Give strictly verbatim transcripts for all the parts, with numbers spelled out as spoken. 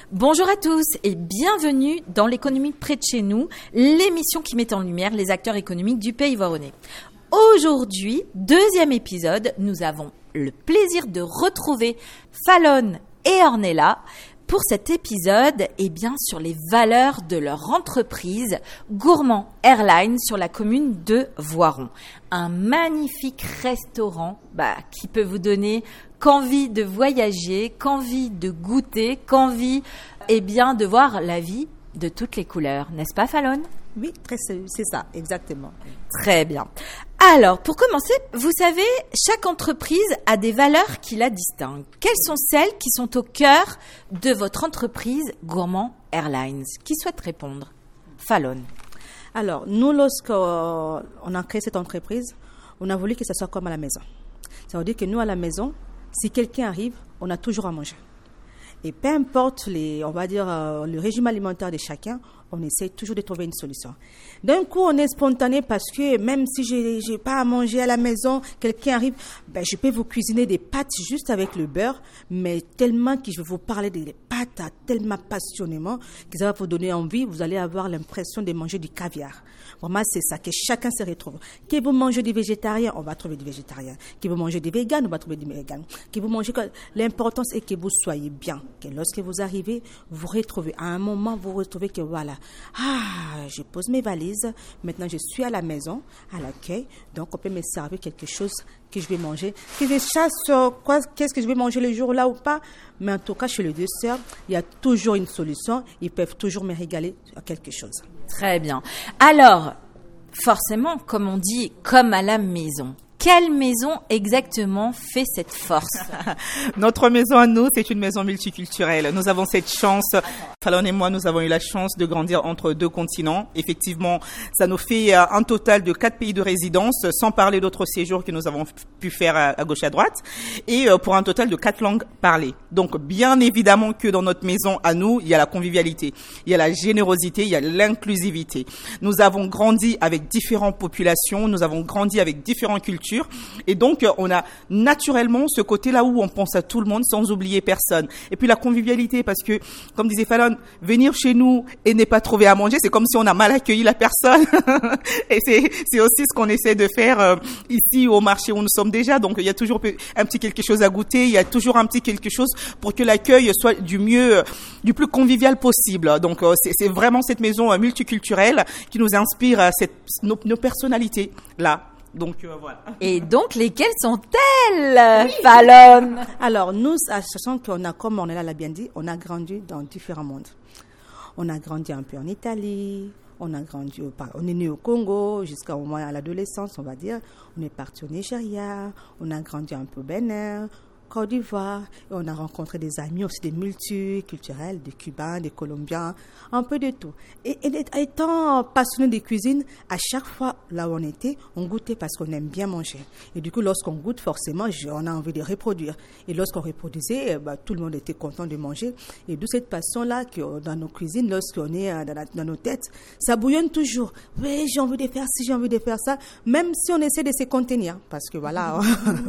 Bonjour à tous et bienvenue dans l'économie près de chez nous, l'émission qui met en lumière les acteurs économiques du pays voironnais. Aujourd'hui, deuxième épisode, nous avons le plaisir de retrouver Fallon et Ornella pour cet épisode eh bien, sur les valeurs de leur entreprise Gourmand Airlines sur la commune de Voiron. Un magnifique restaurant bah, qui peut vous donner qu'envie de voyager, qu'envie de goûter, qu'envie eh bien, de voir la vie de toutes les couleurs. N'est-ce pas Fallon ? Oui, très, c'est ça, exactement. Très bien. Alors, pour commencer, vous savez, chaque entreprise a des valeurs qui la distinguent. Quelles sont celles qui sont au cœur de votre entreprise Gourmand Airlines ? Qui souhaite répondre ? Fallon. Alors, nous, lorsqu'on a créé cette entreprise, on a voulu que ça soit comme à la maison. Ça veut dire que nous, à la maison, si quelqu'un arrive, on a toujours à manger. Et peu importe, les, on va dire, euh, le régime alimentaire de chacun, on essaie toujours de trouver une solution. D'un coup, on est spontané parce que même si je n'ai pas à manger à la maison, quelqu'un arrive, ben, je peux vous cuisiner des pâtes juste avec le beurre, mais tellement que je vais vous parler des pâtes tellement passionnément que ça va vous donner envie, vous allez avoir l'impression de manger du caviar. Vraiment, c'est ça, que chacun se retrouve. Que vous mangez des végétariens, on va trouver des végétariens. Que vous mangez des véganes, on va trouver des véganes. Que vous mangez, l'important est que vous soyez bien. Que lorsque vous arrivez, vous retrouvez, à un moment, vous retrouvez que voilà, ah, je pose mes valises, maintenant je suis à la maison, à l'accueil, donc on peut me servir quelque chose que je vais manger, que je chasse sur quoi, qu'est-ce que je vais manger le jour là ou pas, mais en tout cas chez les deux sœurs, il y a toujours une solution, ils peuvent toujours me régaler à quelque chose. Très bien. Alors, forcément, comme on dit, comme à la maison. Quelle maison exactement fait cette force ? Notre maison à nous, c'est une maison multiculturelle. Nous avons cette chance, Fallon et moi, nous avons eu la chance de grandir entre deux continents. Effectivement, ça nous fait un total de quatre pays de résidence, sans parler d'autres séjours que nous avons pu faire à gauche et à droite, et pour un total de quatre langues parlées. Donc, bien évidemment que dans notre maison à nous, il y a la convivialité, il y a la générosité, il y a l'inclusivité. Nous avons grandi avec différentes populations, nous avons grandi avec différentes cultures. Et donc, on a naturellement ce côté-là où on pense à tout le monde sans oublier personne. Et puis la convivialité, parce que, comme disait Fallon, venir chez nous et ne pas trouver à manger, c'est comme si on a mal accueilli la personne. Et c'est, c'est aussi ce qu'on essaie de faire euh, ici au marché où nous sommes déjà. Donc, il y a toujours un petit quelque chose à goûter, il y a toujours un petit quelque chose pour que l'accueil soit du mieux, du plus convivial possible. Donc, euh, c'est, c'est vraiment cette maison euh, multiculturelle qui nous inspire euh, cette, nos, nos personnalités là. Donc, euh, voilà. Et donc, lesquelles sont-elles, oui. Fallon ? Alors, nous, sachant qu'on a, comme on l'a bien dit, on a grandi dans différents mondes. On a grandi un peu en Italie, on a grandi, au, on est né au Congo, jusqu'à au moins à l'adolescence, on va dire. On est parti au Nigeria, on a grandi un peu au Bénin, Côte d'Ivoire, et on a rencontré des amis aussi, des multiculturels, des Cubains, des Colombiens, un peu de tout. Et, et étant passionné de cuisine, à chaque fois là où on était, on goûtait parce qu'on aime bien manger. Et du coup, lorsqu'on goûte, forcément, on a envie de reproduire. Et lorsqu'on reproduisait, bah, tout le monde était content de manger. Et d'où cette passion-là que dans nos cuisines, lorsqu'on est dans, la, dans nos têtes, ça bouillonne toujours. Oui, j'ai envie de faire ci, j'ai envie de faire ça, même si on essaie de se contenir. Parce que voilà,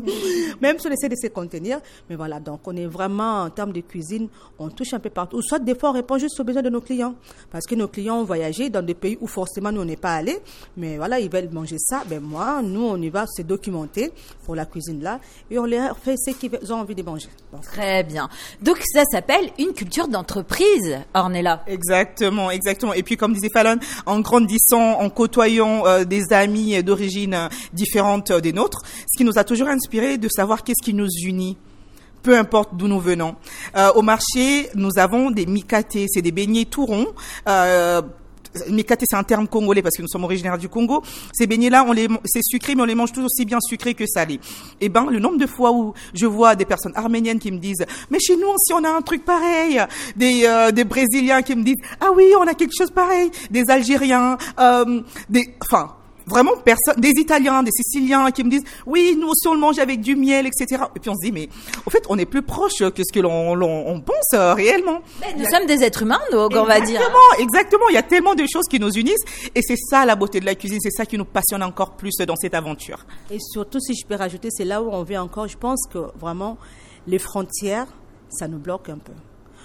même si on essaie de se contenir, mais voilà, donc on est vraiment, en termes de cuisine, on touche un peu partout. Ou soit des fois, on répond juste aux besoins de nos clients. Parce que nos clients ont voyagé dans des pays où forcément nous, on n'est pas allés. Mais voilà, ils veulent manger ça. Ben moi, nous, on y va se documenter pour la cuisine là. Et on leur fait ce qu'ils ont envie de manger. Donc, très bien. Donc, ça s'appelle une culture d'entreprise, Ornella. Exactement, exactement. Et puis, comme disait Fallon, en grandissant, en côtoyant euh, des amis d'origine euh, différente euh, des nôtres, ce qui nous a toujours inspiré de savoir qu'est-ce qui nous unit. Peu importe d'où nous venons. Euh, au marché, nous avons des mikaté, c'est des beignets tout ronds. Euh, mikaté, c'est un terme congolais parce que nous sommes originaires du Congo. Ces beignets-là, on les, c'est sucré, mais on les mange tous aussi bien sucrés que salés. Et ben, le nombre de fois où je vois des personnes arméniennes qui me disent, mais chez nous aussi on a un truc pareil. Des, euh, des Brésiliens qui me disent, ah oui, on a quelque chose pareil. Des Algériens, euh, des, enfin. Vraiment, personne, des Italiens, des Siciliens qui me disent, oui, nous aussi on le mange avec du miel, et cetera. Et puis on se dit, mais au fait, on est plus proche que ce que l'on, l'on on pense euh, réellement. Mais nous a... sommes des êtres humains, donc on va dire. Exactement, exactement. Il y a tellement de choses qui nous unissent, et c'est ça la beauté de la cuisine, c'est ça qui nous passionne encore plus dans cette aventure. Et surtout, si je peux rajouter, c'est là où on vient encore. Je pense que vraiment, les frontières, ça nous bloque un peu.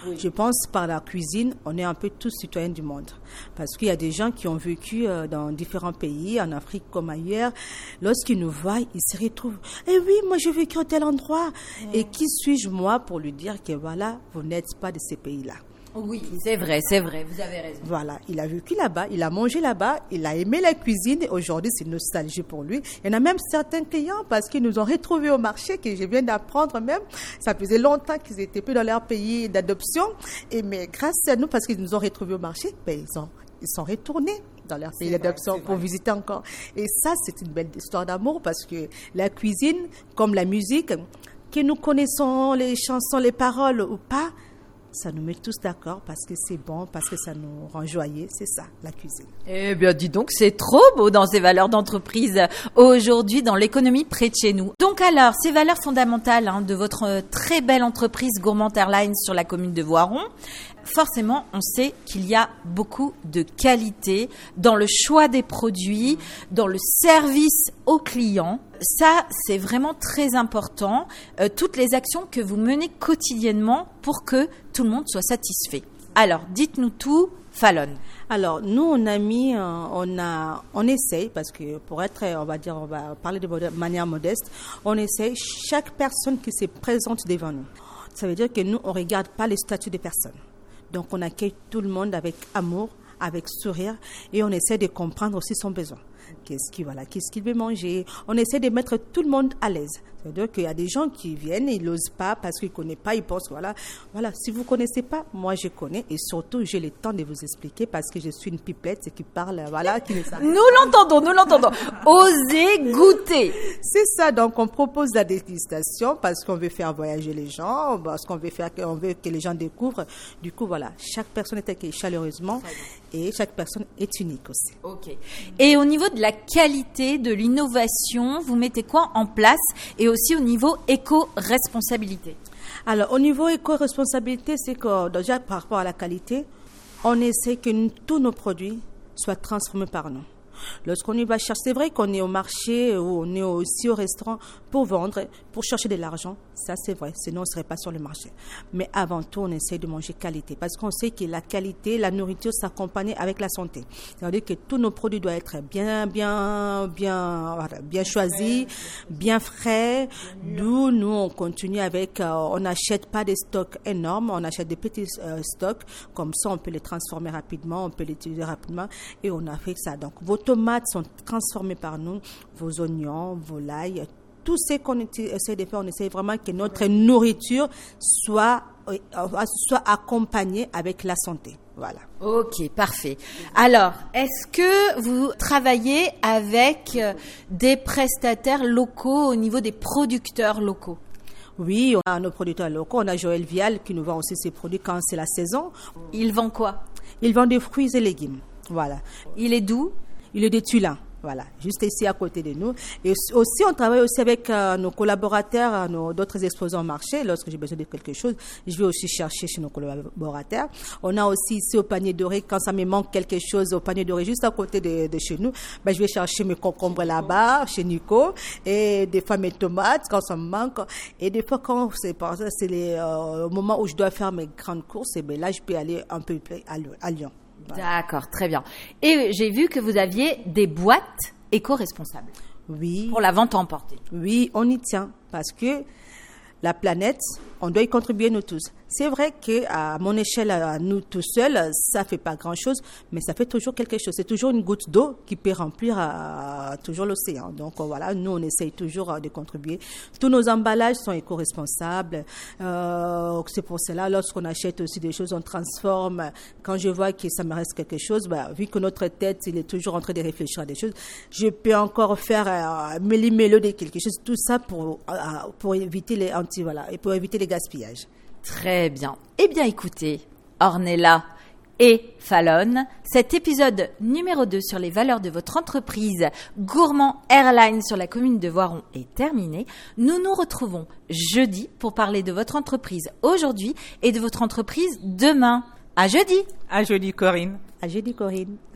Oui. Je pense par la cuisine, on est un peu tous citoyens du monde. Parce qu'il y a des gens qui ont vécu dans différents pays, en Afrique comme ailleurs. Lorsqu'ils nous voient, ils se retrouvent. Eh oui, moi j'ai vécu à tel endroit. Mmh. Et qui suis-je moi pour lui dire que voilà, vous n'êtes pas de ces pays-là. Oui, c'est vrai, c'est vrai, vous avez raison. Voilà, il a vécu là-bas, il a mangé là-bas, il a aimé la cuisine. Aujourd'hui, c'est une nostalgie pour lui. Il y en a même certains clients parce qu'ils nous ont retrouvés au marché, que je viens d'apprendre même. Ça faisait longtemps qu'ils étaient plus dans leur pays d'adoption. Et mais grâce à nous, parce qu'ils nous ont retrouvés au marché, ben, ils, ont, ils sont retournés dans leur pays d'adoption pour visiter encore. Et ça, c'est une belle histoire d'amour parce que la cuisine, comme la musique, que nous connaissons les chansons, les paroles ou pas, ça nous met tous d'accord parce que c'est bon, parce que ça nous rend joyeux. C'est ça, la cuisine. Eh bien, dis donc, c'est trop beau dans ces valeurs d'entreprise aujourd'hui dans l'économie près de chez nous. Donc alors, ces valeurs fondamentales hein, de votre très belle entreprise Gourmand Airlines sur la commune de Voiron, forcément, on sait qu'il y a beaucoup de qualité dans le choix des produits, dans le service aux clients. Ça, c'est vraiment très important. Euh, toutes les actions que vous menez quotidiennement pour que tout le monde soit satisfait. Alors, dites-nous tout, Fallon. Alors, nous, on a mis, euh, on a, on essaye, parce que pour être, on va dire, on va parler de manière modeste, on essaye chaque personne qui se présente devant nous. Ça veut dire que nous, on regarde pas les statuts des personnes. Donc, on accueille tout le monde avec amour, avec sourire, et on essaie de comprendre aussi son besoin. Qu'est-ce qu'il voilà, qu'est-ce qu'il veut manger. On essaie de mettre tout le monde à l'aise. C'est-à-dire qu'il y a des gens qui viennent, ils n'osent pas parce qu'ils ne connaissent pas, ils pensent, voilà, voilà, si vous ne connaissez pas, moi je connais et surtout j'ai le temps de vous expliquer parce que je suis une pipelette qui parle, voilà, qui ne savent. Nous l'entendons, nous l'entendons. Osez goûter. C'est ça, donc on propose la dégustation parce qu'on veut faire voyager les gens, parce qu'on veut faire, on veut que les gens découvrent. Du coup, voilà, chaque personne est accueillie chaleureusement et chaque personne est unique aussi. Ok. Et au niveau de la qualité, de l'innovation, vous mettez quoi en place et aussi au niveau éco-responsabilité? Alors, au niveau éco-responsabilité, c'est que déjà par rapport à la qualité, on essaie que nous, tous nos produits soient transformés par nous. Lorsqu'on y va chercher, c'est vrai qu'on est au marché ou on est aussi au restaurant pour vendre, pour chercher de l'argent. Ça, c'est vrai. Sinon, on ne serait pas sur le marché. Mais avant tout, on essaie de manger qualité. Parce qu'on sait que la qualité, la nourriture s'accompagne avec la santé. C'est-à-dire que tous nos produits doivent être bien, bien, bien, bien choisis, bien frais. D'où nous, on continue avec, euh, on n'achète pas des stocks énormes, on achète des petits euh, stocks. Comme ça, on peut les transformer rapidement, on peut les utiliser rapidement. Et on a fait ça. Donc, vos tomates sont transformées par nous, vos oignons, vos l'ail, tout ce qu'on essaie de faire, on essaie vraiment que notre nourriture soit, euh, soit accompagnée avec la santé. Voilà. Ok, parfait. Alors, est-ce que vous travaillez avec des prestataires locaux au niveau des producteurs locaux? Oui, on a nos producteurs locaux. On a Joël Vial qui nous vend aussi ses produits quand c'est la saison. Il vend quoi? Il vend des fruits et légumes. Voilà. Il est d'où? Il est de Tulin. Voilà, juste ici à côté de nous. Et aussi, on travaille aussi avec euh, nos collaborateurs, nos, d'autres exposants au marché. Lorsque j'ai besoin de quelque chose, je vais aussi chercher chez nos collaborateurs. On a aussi ici au panier doré, quand ça me manque quelque chose au panier doré, juste à côté de, de chez nous, ben, je vais chercher mes concombres là-bas, chez Nico. Et des fois mes tomates, quand ça me manque. Et des fois, quand c'est, c'est les, euh, au moment où je dois faire mes grandes courses, et ben là, je peux aller un peu à, à Lyon. Voilà. D'accord, très bien. Et j'ai vu que vous aviez des boîtes éco-responsables. Oui. Pour la vente emportée. Oui, on y tient parce que la planète, on doit y contribuer nous tous. C'est vrai qu'à mon échelle, à nous tout seuls, ça fait pas grand-chose, mais ça fait toujours quelque chose. C'est toujours une goutte d'eau qui peut remplir à, à toujours l'océan. Donc voilà, nous, on essaye toujours de contribuer. Tous nos emballages sont éco-responsables. Euh, c'est pour cela, lorsqu'on achète aussi des choses, on transforme. Quand je vois que ça me reste quelque chose, bah, vu que notre tête, il est toujours en train de réfléchir à des choses, je peux encore faire euh, mêler-mêler de quelque chose. Tout ça pour, euh, pour éviter les anti, voilà, et pour éviter les gaspillages. Très bien. Eh bien, écoutez, Ornella et Fallon, cet épisode numéro deux sur les valeurs de votre entreprise Gourmand Airlines sur la commune de Voiron est terminé. Nous nous retrouvons jeudi pour parler de votre entreprise aujourd'hui et de votre entreprise demain. À jeudi. À jeudi, Corinne. À jeudi, Corinne.